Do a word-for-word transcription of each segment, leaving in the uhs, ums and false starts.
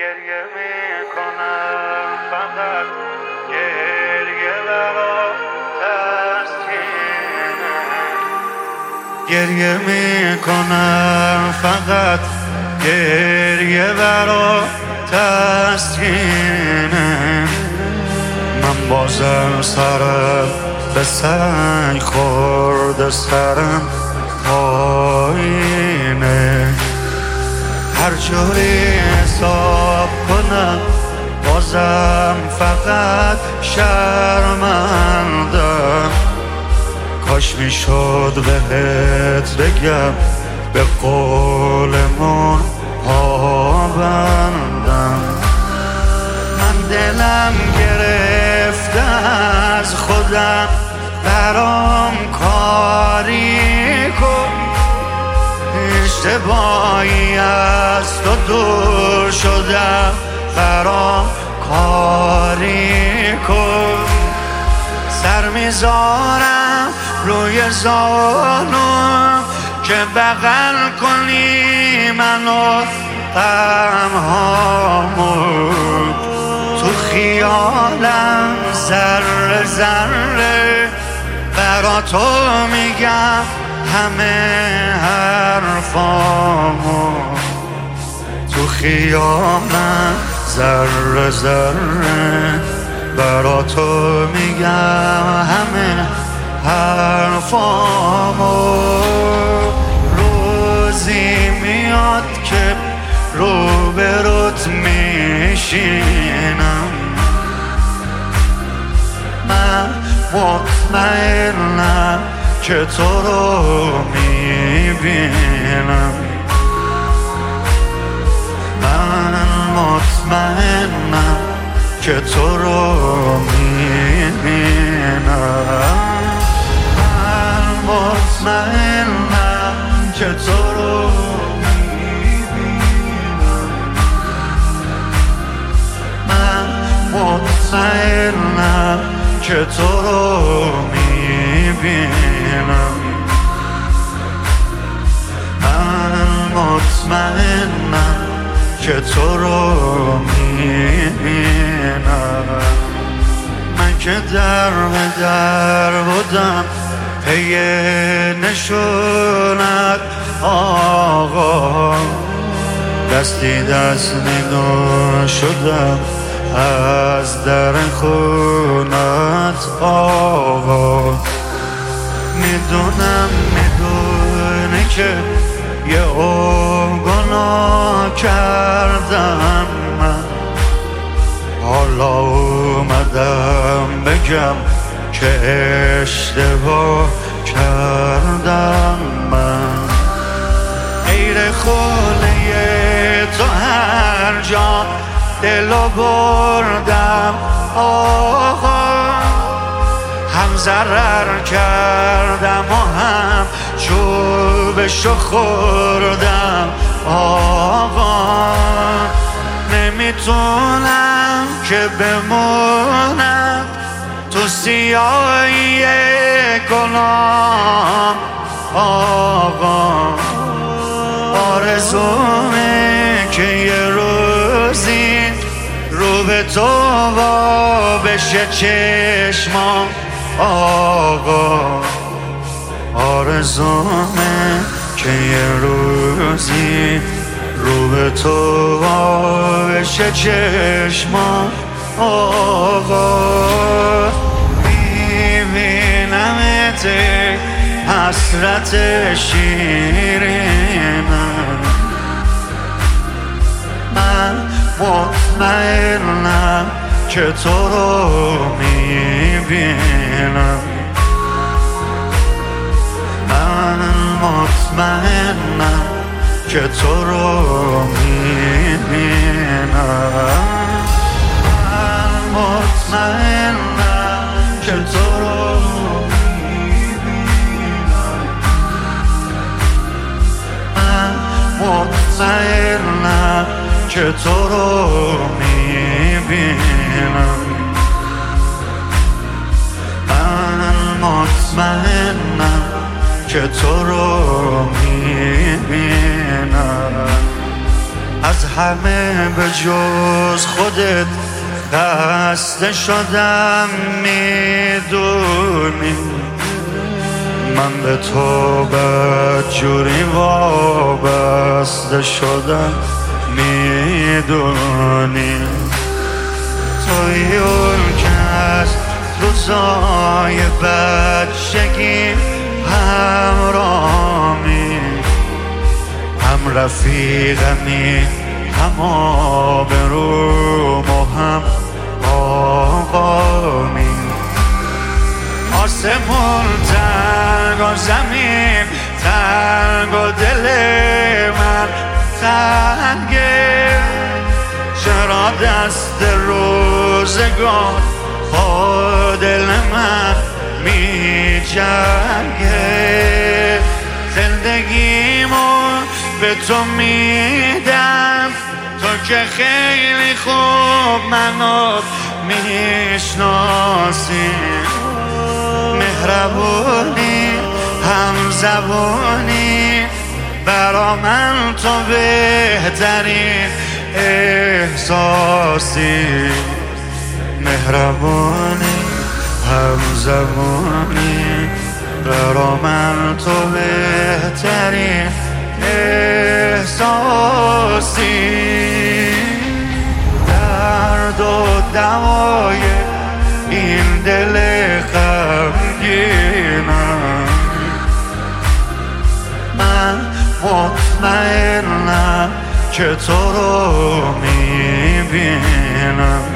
گریه میکنم فقط گریه برا تسکینه، گریه میکنم فقط گریه برا تسکینه. من بازم سرم به سنگ خورده، سرم پایینه. هر جوری حساب کنم بازم فقط شرمندم. کاش میشد بهت بگم به قولمون پابندم. من دلم گرفته از خودم، برام کاری کن. اشتباهی از تو دور شدم، برام کاری کن. سر میذارم روی زانوم که بغل کنی منو غمهامون. تو خیالم ذره ذره برا تو میگم همه حرفامو. تو خیالم ذره ذره برا تو میگم همه حرفامو. روزی میاد که روبروت میشینم، من مطمئنم که تو رو میبینم. من مطمئنم که تو رو میبینم. من مطمئنم که تو رو میبینم. من مطمئنم که تو رو میبینم. من مطمئنم که تو رو میبینم. من که در به در بودم پی نشونت آقا، دستی دست نگاه شدم از در خونت آقا. میدونم میدونی که یه عمر گناه کردم من، حالا اومدم بگم که اشتباه کردم من. غیر خوله تو هر جا دلو بردم آقا، هم ضرر کردم و هم چوبشو خوردم آقا. نمیتونم که بمونم تو سیاهی گناه آقا. آرزومه که یه روزی رو به تو وا بشه چشمام آقا. آرزومه که یه روزی رو به تو وا بشه چشمام آقا. میبینمت حسرت شیرینم، من مطمئنم که تو رو میبینم. من مطمئنم که تو رو میبینم. من مطمئنم که تو رو میبینم. من مطمئنم که تو رو میبینم. من مطمئنم که تو رو میبینم. از همه به جز خودت خسته شدم، میدونی من به تو بدجوری وابسته شدم، میدونی توی اون که از روزای بچگی همرامی، هم رفیقمی، هم آبروم و هم آقامی. آسمون تنگ و زمین تنگ و دل من تنگه، چرا دست روزگار با دل من می جنگه؟ زندگیمو به تو میدم، تو که خیلی خوب منو میشناسی، مهربونی هم زبونی، برا من تو بهترین احساسی، مهربونی هم زبونی، برا من تو بهترین احساسی. درد و دوای این دل غمگینم، من مطمئنم که تو رو میبینم،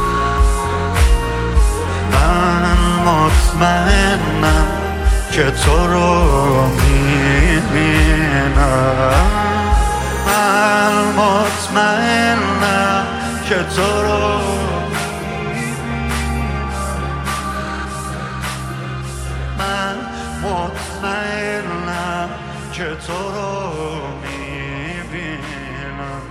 من مطمئنم که تو رو میبینم، من مطمئنم که تو رو من مطمئنم که تو رو میبینم،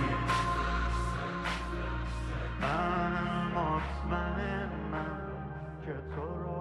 من مطمئنم که تو رو